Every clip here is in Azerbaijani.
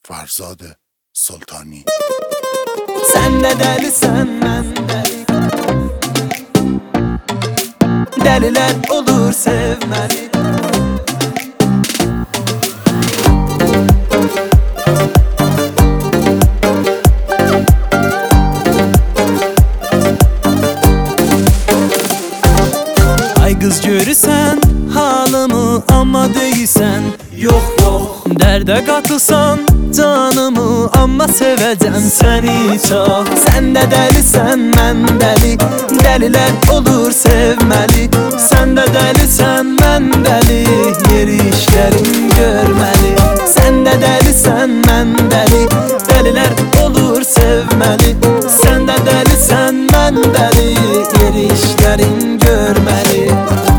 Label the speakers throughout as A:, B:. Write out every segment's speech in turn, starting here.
A: فرزاد سلطانی.
B: Sen de delisen ben deli, deliler olur sevmeli. Ay kız görürsen halımı ama değilsen yok yok. Derde katılsan canımı ama seveceğim seni çok. Sen de delisen ben deli, deliler olur sevmeli. Sen de delisen ben deli, yeri işlerim görmeli. Sen de delisen ben deli, deliler olur sevmeli. Sen de delisen ben deli, yeri işlerim görmeli.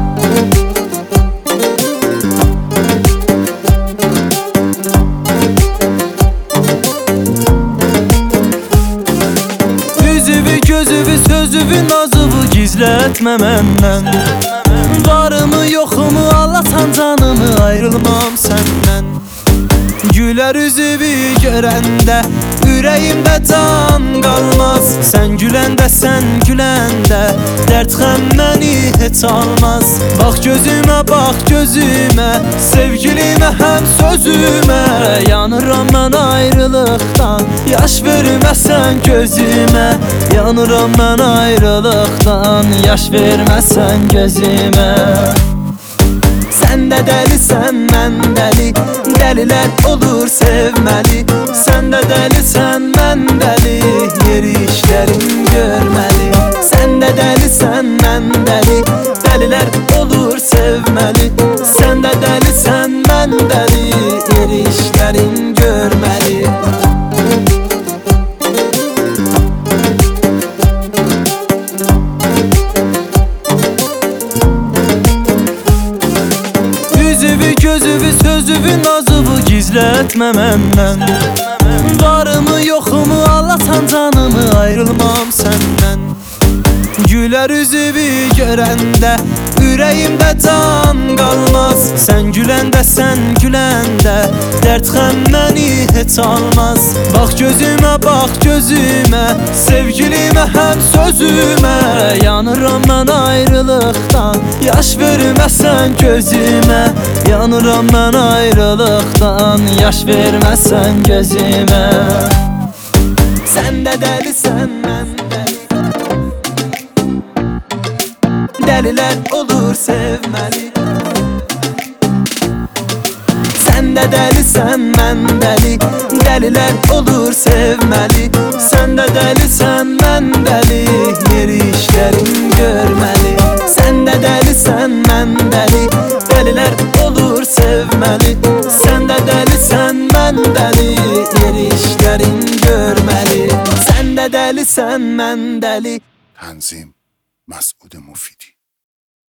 B: Gözüvü sözüvü nazıvı gizletme menden. Varımı yoxumu anlatan canımı ayrılmam senden. Güler üzüvü görəndə ürəyimdə can qalmaz. Sən güləndə, sən güləndə dərd xəm məni heç almaz. Bax gözümə, bax gözümə, sevgilimə həm sözümə. Yanıram mən ayrılıqdan, yaş verməsən gözümə. Yanıram mən ayrılıqdan, yaş verməsən gözümə. Sen de delisen ben deli, deliler olur sevmeli. Sen de delisen ben deli, yeri işlerim görmeli. Sen de delisen ben deli, deliler olur sevmeli. Sen de delisen ben deli, yeri işlerim görmeli. Gözüvü sözüvü nazıvı gizletme menden. Varımı yoxumu anlatan canımı ayrılmam senden. Güler üzüvü görəndə ürəyimdə can qalmaz. Sən güləndə, sən güləndə dərd xəm məni heç almaz. Bax gözümə, bax gözümə, sevgilimə həm sözümə. Yanıram mən ayrılıqdan, yaş verməsən gözümə. Yanıram mən ayrılıqdan, yaş verməsən gözümə. Sən də delisən mən deli, deliler olur sevmeli. Sen de delisen ben deli, deliler olur sevmeli. Sen de delisen ben deli, yeri işlerim görmeli. Sen de delisen ben deli, deliler olur sevmeli. Sen de delisen ben deli, yeri işlerim görmeli. Sen de delisen ben deli.
A: تنظیم مسعود مفیدی.